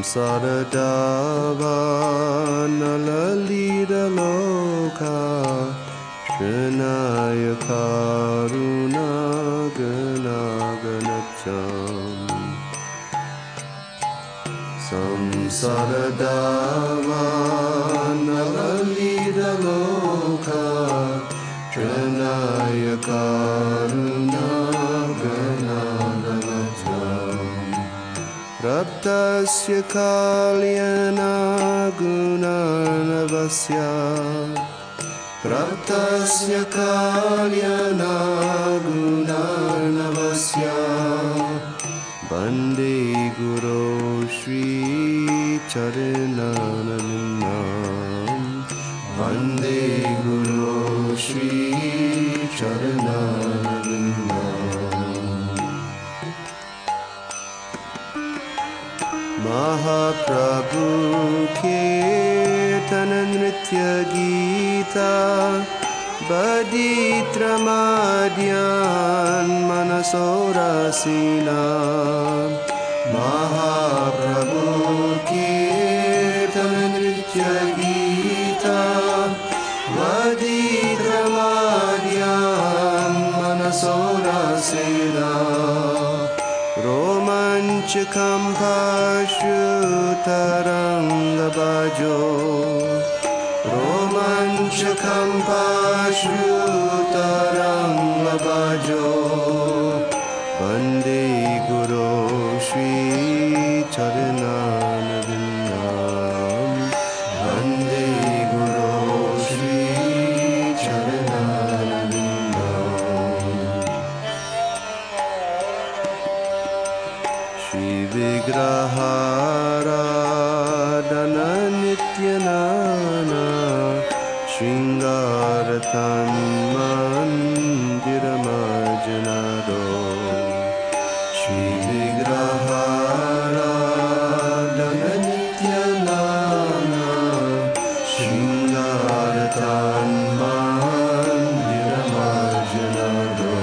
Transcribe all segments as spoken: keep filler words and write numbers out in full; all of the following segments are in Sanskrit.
Samsaradavanalalidaloka Shrinaya Karunaganaganacham Samsaradavanalalidaloka Shrinaya Karunaganaganacham Praptasya kalyana gunarnavasya Praptasya kalyana gunarnavasya Bande Guru Shri Charananavinam Bande Guru Shri Charananavinam Mahaprabhu Kirtana Nritya Gita Baditra Madhyan Manasorasina Mahaprabhu Kirtana Nritya Gita Baditra Madhyan Manasorasina Romanchakam Pashrutaranga Bhajo Romanchakam Pashrutaranga Bhajo Bande Guru Shri Charananavinam Bande Guru Shri Charananavinam Shri Vigrahara Dana Nityanana Shringaratan Mandiramarjanado Shri Vigrahara Dana Nityanana Shringaratan Mandiramarjanado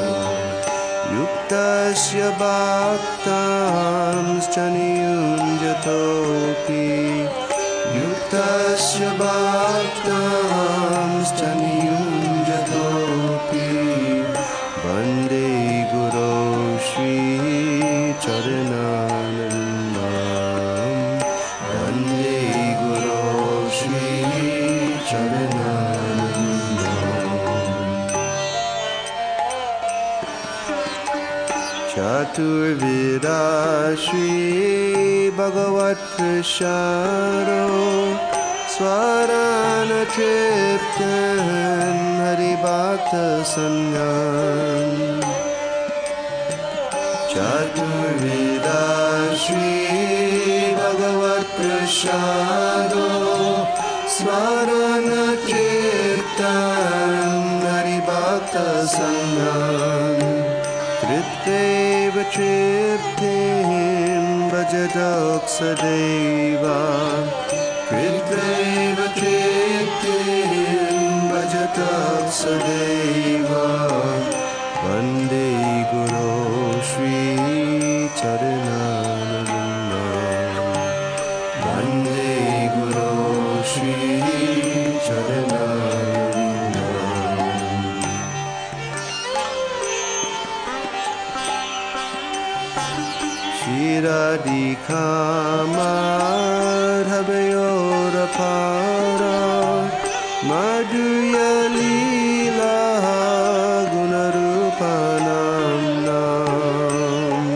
Yuktasya Bhaktam Chaniyunjatopi Yuktasya Bhaktam Chaniyunjatopi Bande Guru Shri Charananavinam Bande Guru Shri Charananavinam Chaturveda Shri Bhagavat Prasado Swarana Triptan Haribhakta Sangam Chaturveda Shri Bhagavat Prasado Swarana Triptan Haribhakta Sangam Tripteva Triptim Bhajadoksadeva Tripteva Triptim Bhajadoksadeva Bande Guru Shri Charananavinam Bande Guru Shri Charananavinam Shiradika Madhabayorapara Madhurya Leela Gunarupanam Nam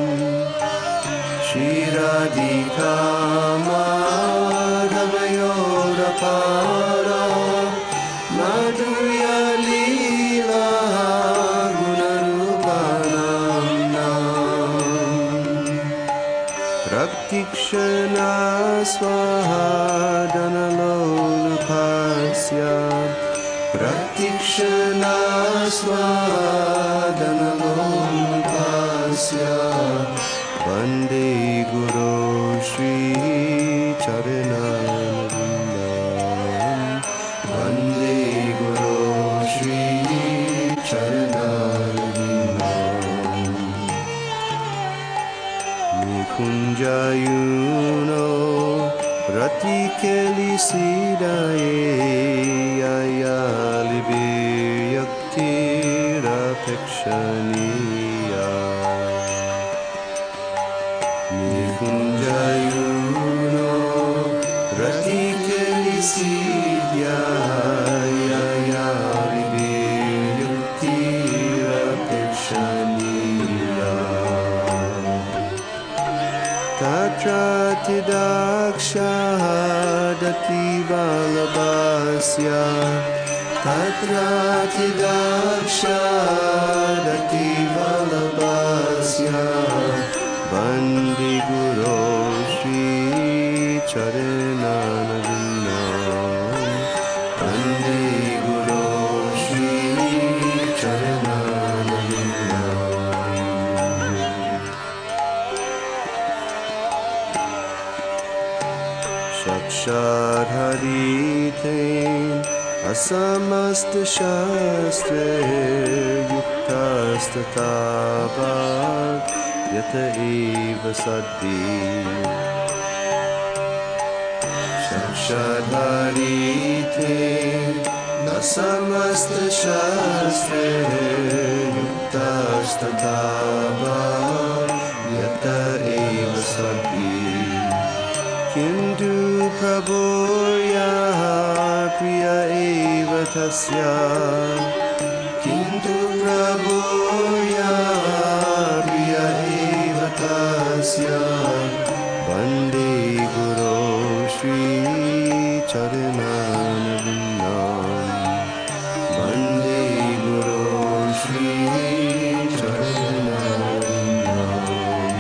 Shiradika Madhabayorapara Madhurya Leela Gunarupanam Nam Praktikshana Swaha Dhanalolupasya Praktikshana Swaha Dhanalolupasya Bande Guru Shri Charananavinam Bande Guru Shri Charananavinam Nikunjayuno Rati keli sidaye ayalibi yaktira pekshaniya Nikunjayuno Rati keli sidaye ayalibi yaktira pekshaniya Tatrati dakshadati valabhasya Tatrati dakshadati valabhasya Bandi Guru Shri Charananavindam Bandi Guru Shri Charananavindam Shakshad Haritein Asamasta Shastre Yuktastatavad Yata eva Saddi Shakshad Haritein Asamasta Shastre Yuktastatavad Yata eva Saddi Kintu Prabhuya Priya eva tasya Kintu Prabhuya Priya eva tasya Bande Guru Shri Charananavindam Bande Guru Shri Charananavindam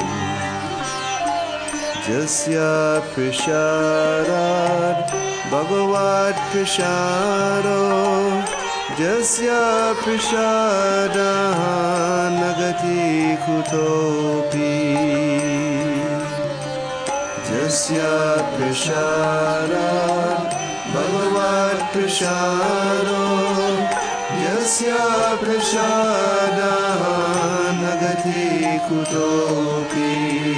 Jasya Prashadat Bhagavad Prashado Jasya Prashada Nagati Kutopi Jasya Prashada Bhagavad Prashado Jasya Prashada Nagati Kutopi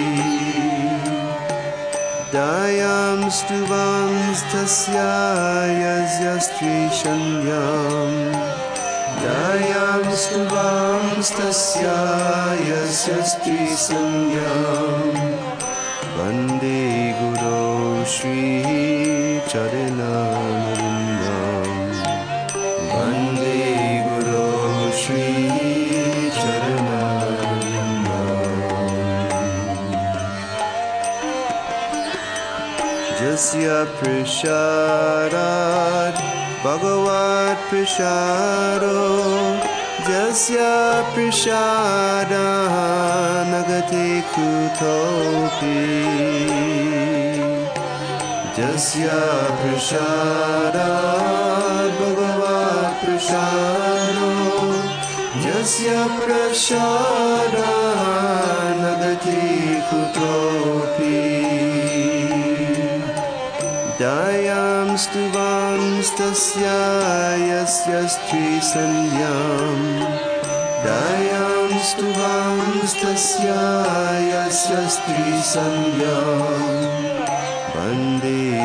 Dayam stuvam stasya yasyastri shanyam Dayam stuvam stasya yasyastri shanyam Bande Guru Shri Charananavindam Bande Guru Shri Jasya Prashadat Bhagavad Prashado Jasya Prashada Nagate Kutopi Jasya Prashadat Bhagavad Prashado Jasya Prashada Nagate Kutopi Dayam stuvam stasya yasyastri sanyam Dayam stuvam stasya yasyastri sanyam Bande